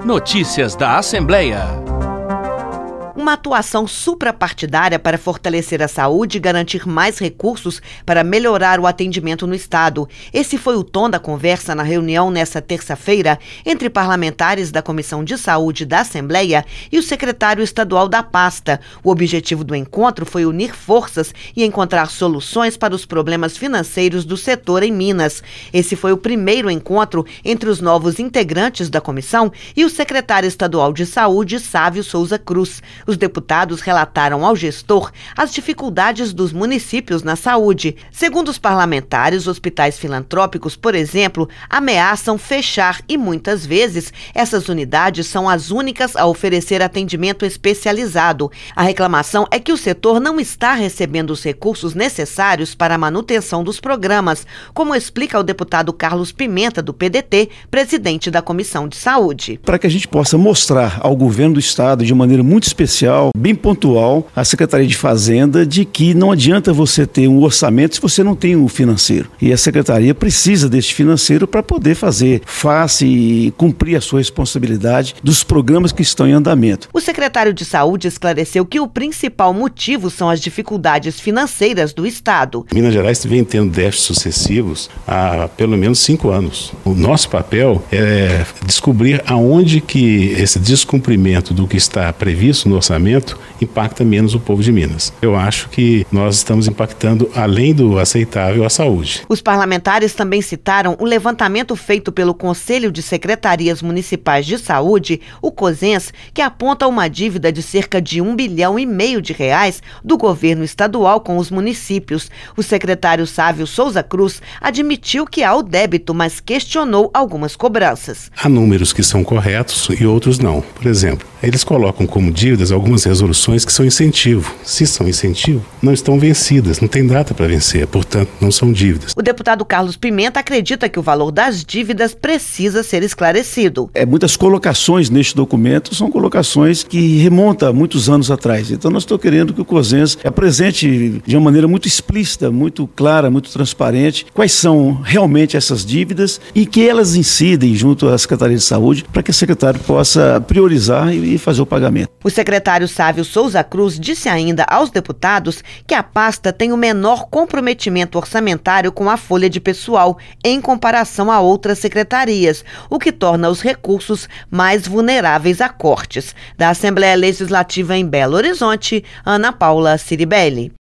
Notícias da Assembleia. Uma atuação suprapartidária para fortalecer a saúde e garantir mais recursos para melhorar o atendimento no Estado. Esse foi o tom da conversa na reunião nesta terça-feira entre parlamentares da Comissão de Saúde da Assembleia e o secretário estadual da pasta. O objetivo do encontro foi unir forças e encontrar soluções para os problemas financeiros do setor em Minas. Esse foi o primeiro encontro entre os novos integrantes da comissão e o secretário estadual de Saúde, Sávio Souza Cruz. Os deputados relataram ao gestor as dificuldades dos municípios na saúde. Segundo os parlamentares, hospitais filantrópicos, por exemplo, ameaçam fechar e muitas vezes essas unidades são as únicas a oferecer atendimento especializado. A reclamação é que o setor não está recebendo os recursos necessários para a manutenção dos programas, como explica o deputado Carlos Pimenta, do PDT, presidente da Comissão de Saúde. Para que a gente possa mostrar ao governo do Estado, de maneira muito especial, bem pontual, à Secretaria de Fazenda, de que não adianta você ter um orçamento se você não tem um financeiro. E a Secretaria precisa deste financeiro para poder fazer face e cumprir a sua responsabilidade dos programas que estão em andamento. O secretário de Saúde esclareceu que o principal motivo são as dificuldades financeiras do Estado. Minas Gerais vem tendo déficits sucessivos há pelo menos 5 anos. O nosso papel é descobrir aonde que esse descumprimento do que está previsto no orçamento impacta menos o povo de Minas. Eu acho que nós estamos impactando, além do aceitável, a saúde. Os parlamentares também citaram o levantamento feito pelo Conselho de Secretarias Municipais de Saúde, o COSENS, que aponta uma dívida de cerca de R$1,5 bilhão do governo estadual com os municípios. O secretário Sávio Souza Cruz admitiu que há o débito, mas questionou algumas cobranças. Há números que são corretos e outros não. Por exemplo, eles colocam como dívidas algumas resoluções que são incentivo. Se são incentivo, não estão vencidas, não tem data para vencer, portanto, não são dívidas. O deputado Carlos Pimenta acredita que o valor das dívidas precisa ser esclarecido. Muitas colocações neste documento são colocações que remontam a muitos anos atrás. Então, nós estamos querendo que o COSENS apresente de uma maneira muito explícita, muito clara, muito transparente, quais são realmente essas dívidas e que elas incidem junto à Secretaria de Saúde para que a secretária possa priorizar e fazer o pagamento. O secretário Sávio Souza Cruz disse ainda aos deputados que a pasta tem o menor comprometimento orçamentário com a folha de pessoal em comparação a outras secretarias, o que torna os recursos mais vulneráveis a cortes. Da Assembleia Legislativa em Belo Horizonte, Ana Paula Ciribelli.